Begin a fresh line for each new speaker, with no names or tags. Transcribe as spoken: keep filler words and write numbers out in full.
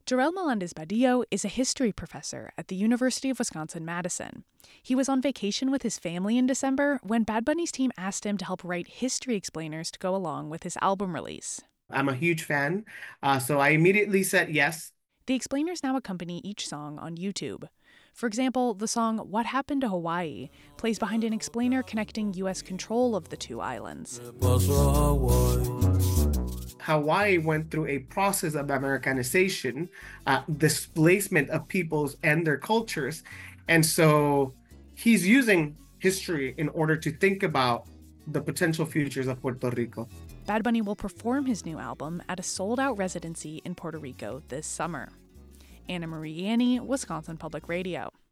Jorel Melendez-Badillo is a history professor at the University of Wisconsin-Madison. He was on vacation with his family in December when Bad Bunny's team asked him to help write history explainers to go along with his album release.
I'm a huge fan, uh, so I immediately said yes.
The explainers now accompany each song on YouTube. For example, the song What Happened to Hawaii plays behind an explainer connecting U S control of the two islands.
Hawaii went through a process of Americanization, uh, displacement of peoples and their cultures. And so he's using history in order to think about the potential futures of Puerto Rico.
Bad Bunny will perform his new album at a sold-out residency in Puerto Rico this summer. Anna Marie Yanni, Wisconsin Public Radio.